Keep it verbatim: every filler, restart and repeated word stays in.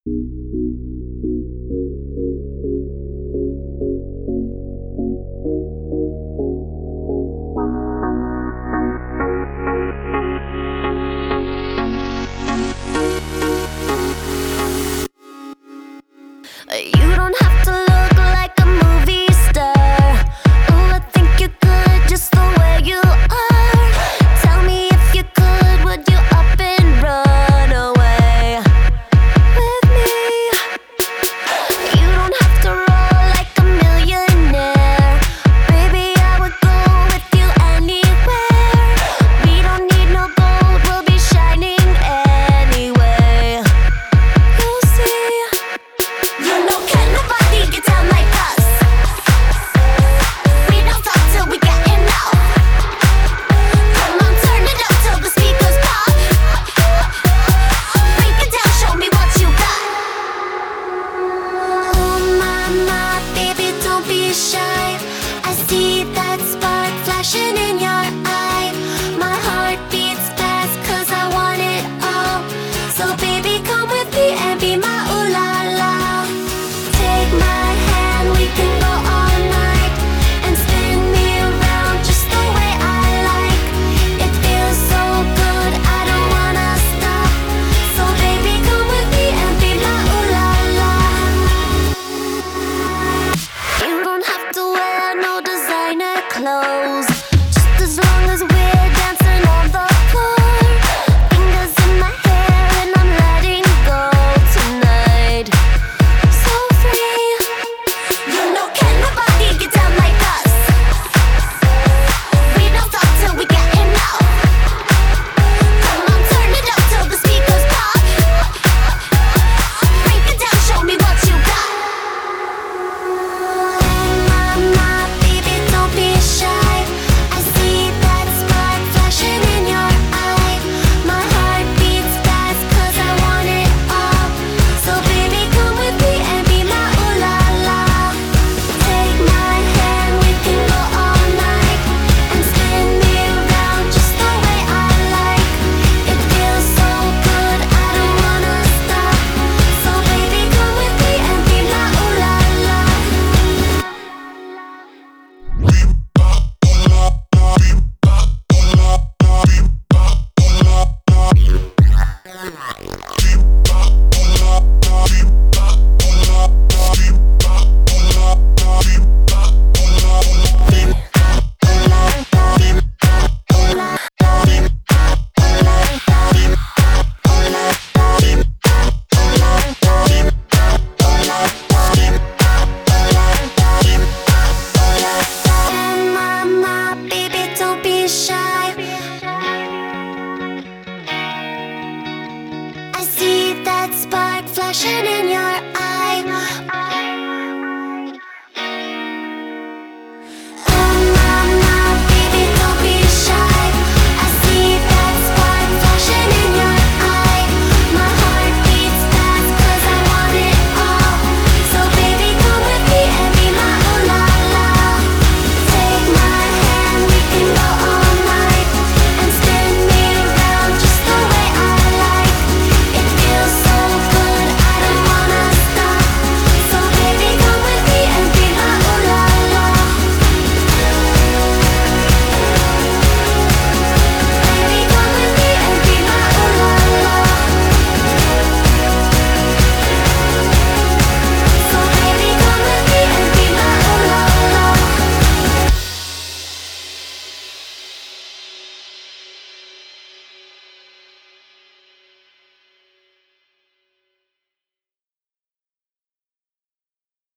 You don't have to look like a movie star. Ooh, I think you're good just the way you are. Tell me if you could, would you up and run away with me? You don't have to roll like a millionaire. Baby, I would go with you anywhere. We don't need no gold, we'll be shining anyway. You'll see. You know, can't nobody get down like us. We don't talk till we get enough. Come on, turn it up till the speakers pop. Break it down, show me what you got. Oh my, my, baby, don't be shy. I see that spark flashing in your eye. My heart beats fast 'cause I want it all. So baby, come with me and be my ooh la la. Take my hand, we can go all night and spin me around just the way I like. It feels so good, I don't wanna stop. So baby, come with me and be my ooh la la. You don't have to wear no designer clothes, just as long as we're dancing on the floor. Fingers in my hair and I'm letting go tonight. So free. You know, can't nobody get down like us. We don't talk till we get enough. Come on, turn it up till the speakers pop. Break it down, show me what you got. Oh my, my, baby, don't be shy. I see that spark flashing in your eye. My heart beats fast 'cause I want it all. So baby, come with me and be my ooh la la. Take my hand, we can go all night and spin me around just the way I like. It feels so good, I don't wanna stop. So baby, come with me and be my ooh la la. Mama, baby, don't be shy. I see that spark flashing in